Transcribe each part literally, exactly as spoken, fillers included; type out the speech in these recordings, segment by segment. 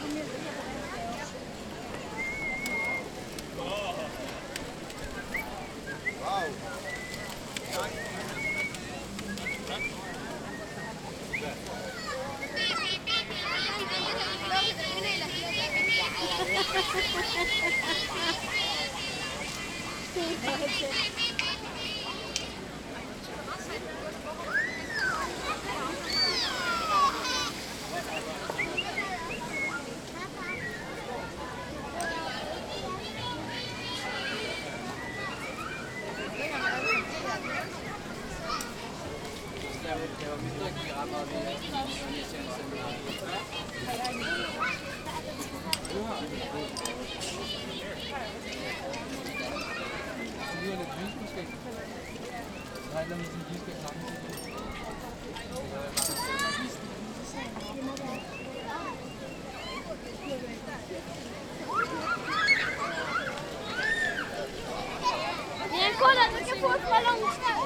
Viens, kolla, du kan få ett ballongstall.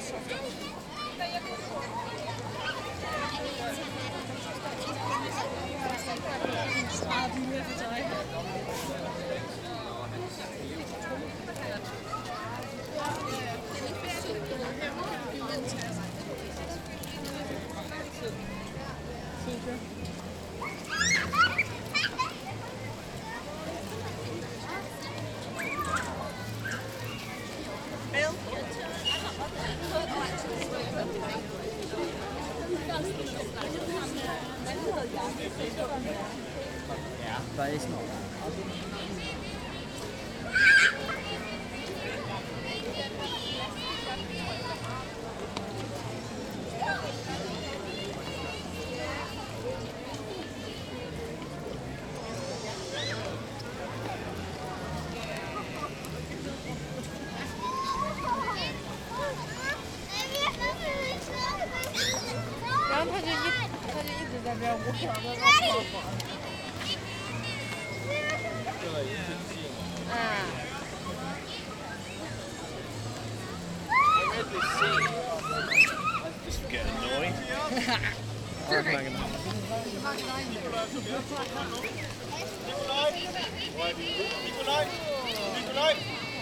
Ja, bare ikke noget. 然后他就一他就一直在这儿捂着那个泡泡。嗯。 Just get annoyed. Perfect. Nikolaj! Nikolaj!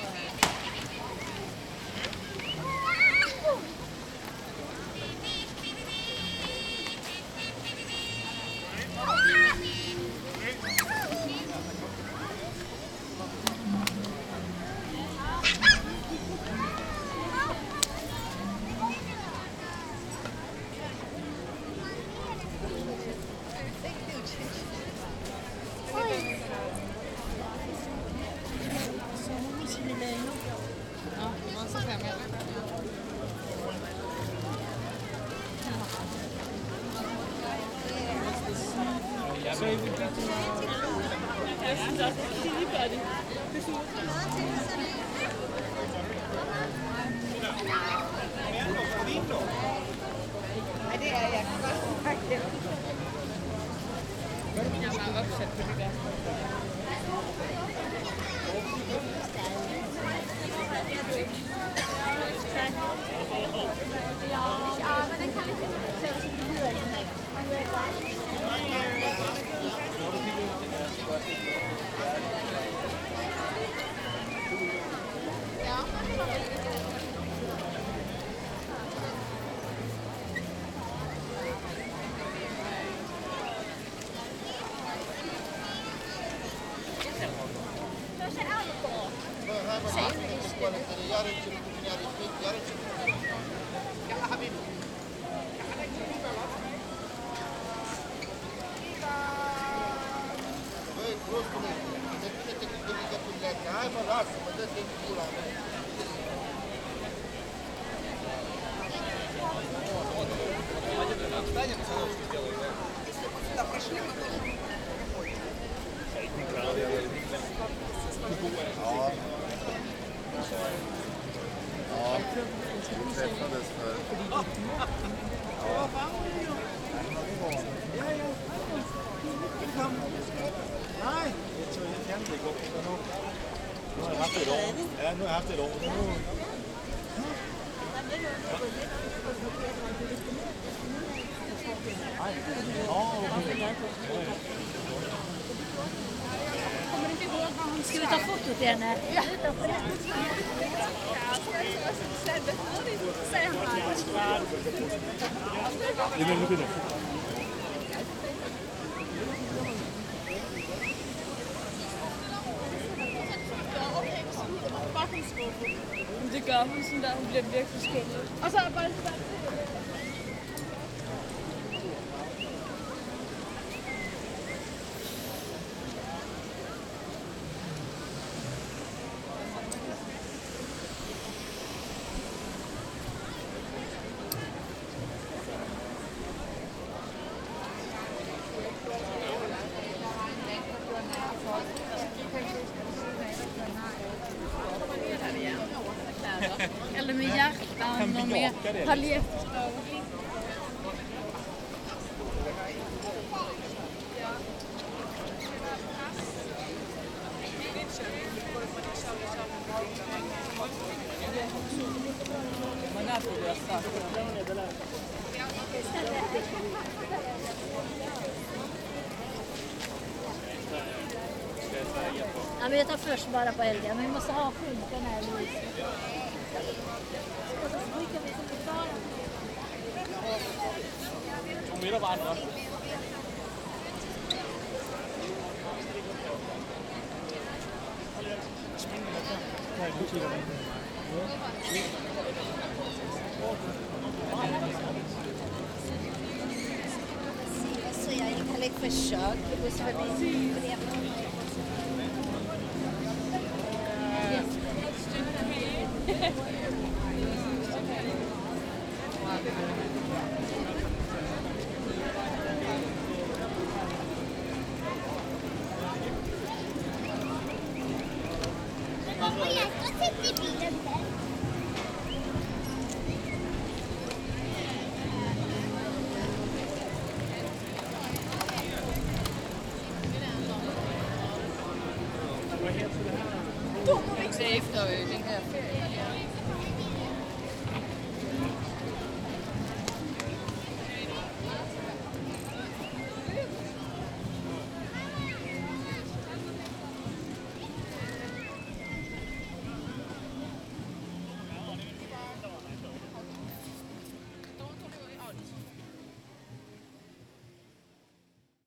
Så I vil blive til jeg synes også, det er lige færdigt. Det synes Nej, det er jeg godt faktisk. Jeg er meget opsat på det der. Ja, men den kan vi ikke se, så det lyder ikke. Nej, jeg tror, jeg fjerner det i går. Nu har jeg haft det et år. Ja, nu har jeg haft det et år. Nu... Nej. Åh, okay. Ska vi ta foto till henne? Det är väldigt fint. Det gør hun sådan der, hun bliver virkelig skuffet. Og så er bare sådan. Eller med hjärtan och med paljetter. Ja, men jag tar först bara på Helga, men vi måste ha skynken här, Louise. Och så skickar vi som kvar. To meter var den også. Så jag gick och lägger försök. Det så väldigt trevligt. Mamma, jag ska sitta i bilen där. Efter den